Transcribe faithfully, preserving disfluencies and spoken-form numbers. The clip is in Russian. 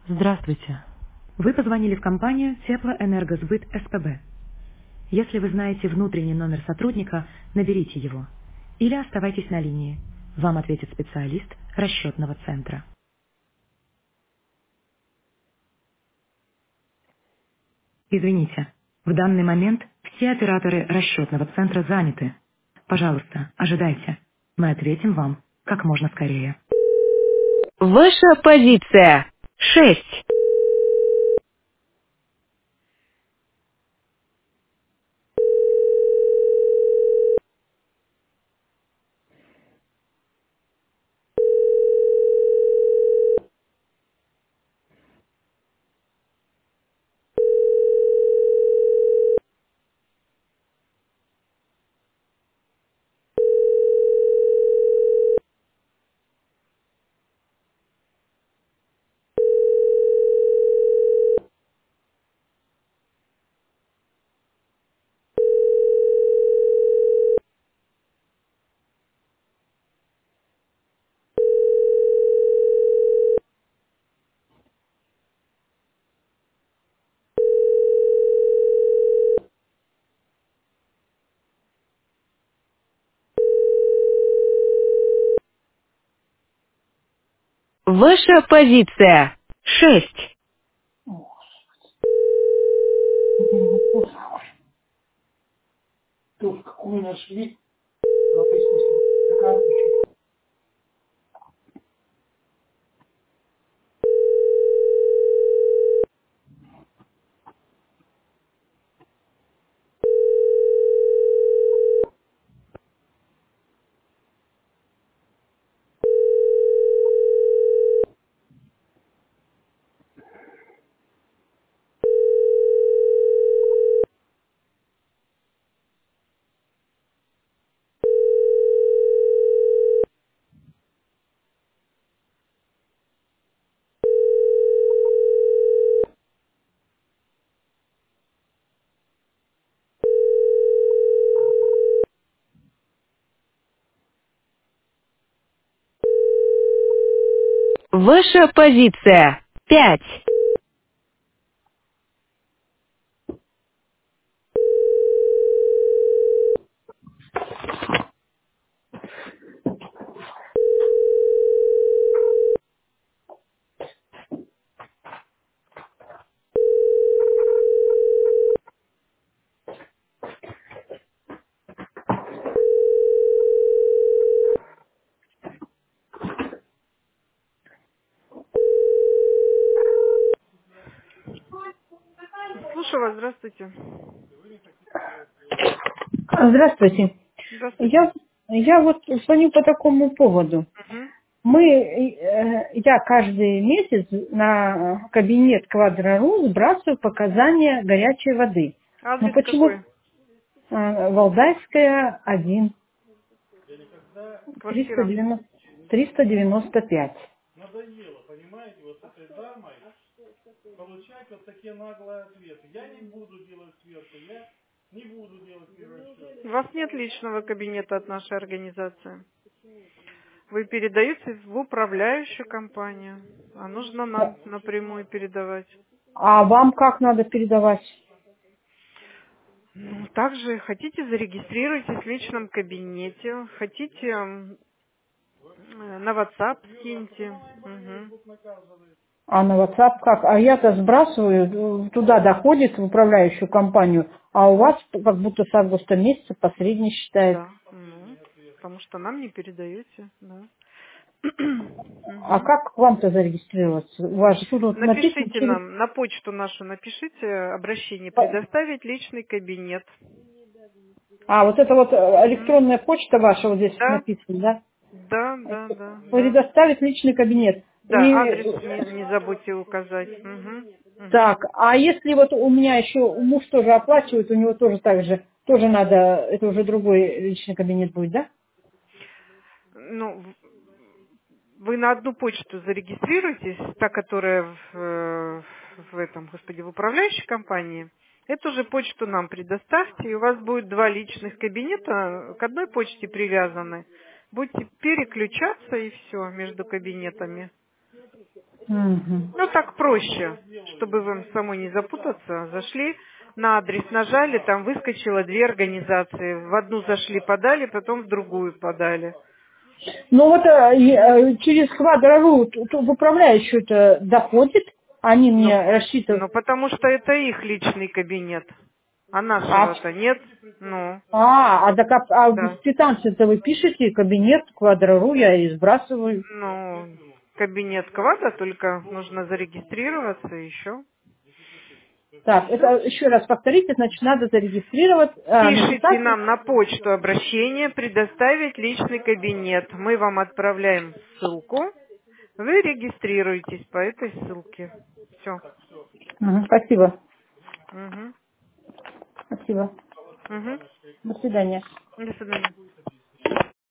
Здравствуйте. Вы позвонили в компанию Теплоэнергосбыт СПБ. Если вы знаете внутренний номер сотрудника, наберите его. Или оставайтесь на линии. Вам ответит специалист расчетного центра. Извините, в данный момент все операторы расчетного центра заняты. Пожалуйста, ожидайте. Мы ответим вам как можно скорее. Ваша позиция. Шесть. Ваша позиция. Шесть. То, какую нашли, написано, карточку. Ваша позиция. Пять. Слушаю вас, здравствуйте. Здравствуйте. Здравствуйте. Я, я вот звоню по такому поводу. Угу. Мы, э, я каждый месяц на кабинет Квадрору сбрасываю показания горячей воды. Но Адрес почему какой? э, Валдайская один, триста Квартира. девяносто, триста девяносто пять. У вас нет личного кабинета от нашей организации. Вы передаете в управляющую компанию, а нужно нам напрямую передавать. А вам как надо передавать? Ну, также хотите, зарегистрируйтесь в личном кабинете, хотите м, э, на WhatsApp скиньте. Мгм. А на WhatsApp как? А я-то сбрасываю, э, туда доходит в управляющую компанию, а у вас как будто с августа месяца посредний считает. Да, ну, потому что нам не передаете, да. А Мгм. как к вам-то зарегистрироваться? У вас же тут вот написано Напишите через... нам, на почту нашу напишите обращение, предоставить личный кабинет. А, вот это вот э, Мгм. электронная почта ваша вот здесь Да, написано, да? да, да, да, да. Предоставить личный кабинет. Да, И адрес не, не забудьте указать. Мгм. Мгм. так, а если вот у меня еще муж тоже оплачивает, у него тоже так же, тоже надо, это уже другой личный кабинет будет, да? Ну, в- вы на одну почту зарегистрируйтесь, та, которая в, э, в этом, господи, в управляющей компании. Эту же почту нам предоставьте, и у вас будет два личных кабинета, к одной почте привязаны. Будете переключаться и все между кабинетами. Мгм. Ну, так проще, чтобы вам самой не запутаться. Зашли на адрес, нажали, там выскочило две организации. В одну зашли, подали, потом в другую подали. Ну вот э, и, э, через Квадро.ру т- т- в управляющую это доходит, они Ну, мне рассчитывают. ну, потому что это их личный кабинет, а А, нашего-то нет. Ну, а, а, так, а, а в да. квитанции-то вы пишете кабинет Квадро.ру, я и сбрасываю. Ну, кабинет Квада, только нужно зарегистрироваться еще. И Так, все. это еще раз повторите, значит, надо зарегистрировать, а, Пишите написать. нам на почту обращение, предоставить личный кабинет. Мы вам отправляем ссылку. Вы регистрируетесь по этой ссылке. Все. Мгм, спасибо. Угу. Спасибо. Угу. До свидания. До свидания.